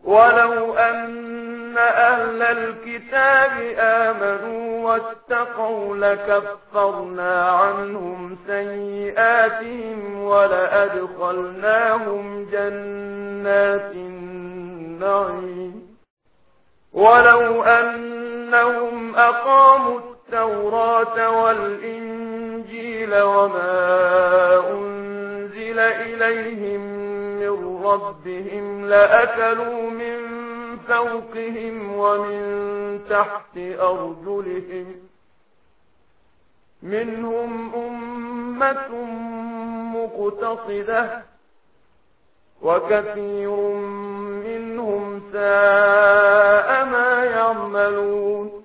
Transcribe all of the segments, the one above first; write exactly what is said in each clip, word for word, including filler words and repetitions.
ولو أن أهل الكتاب آمنوا واتقوا لكفرنا عنهم سيئاتهم ولأدخلناهم جنات النعيم ولو أنهم أقاموا التوراة والإنجيل وما أنزل إليهم من ربهم لأكلوا من فوقهم ومن تحت أرجلهم منهم أمة مقتصدة وكثير منهم ساء ما يعملون.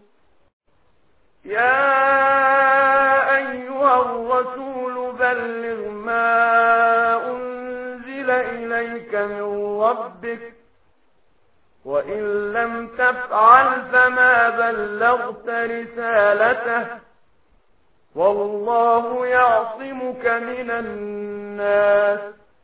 يا أيها الرسول بلغ ما أنزل إليك من ربك وإن لم تفعل فما بلغت رسالته والله يعصمك من الناس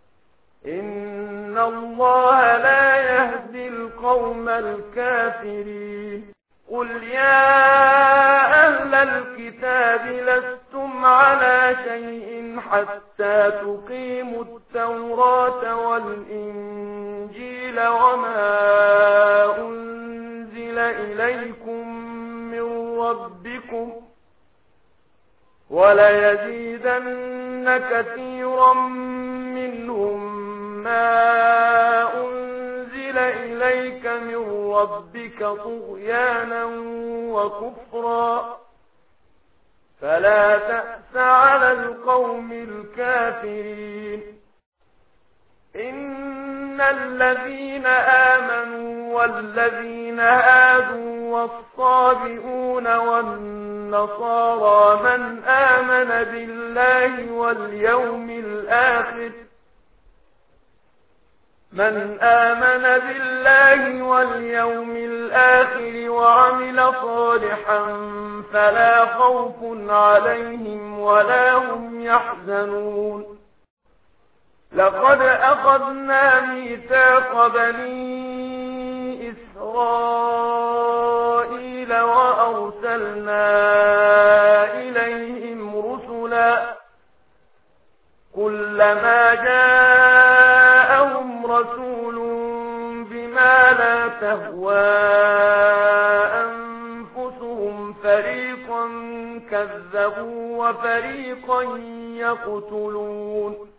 إن الله لا يهدي القوم الكافرين. قل يا أهل الكتاب لستم على شيء حتى تقيموا التوراة والإنجيل وما أنزل إليكم من ربكم وليزيدن كثيرا منهم ما أنزل إليك من ربك طغيانا وكفرا فلا تأس على القوم الكافرين. إن الذين آمنوا والذين هادوا والصابئون والنصارى من آمن بالله واليوم الآخر من آمن بالله واليوم الآخر وعمل صالحا فلا خوف عليهم ولا هم يحزنون. لقد أخذنا ميثاق بني إسرائيل وأرسلنا إليهم رسلا كلما جاءهم رسول بما لا تهوى أنفسهم فريقا كذبوا وفريقا يقتلون.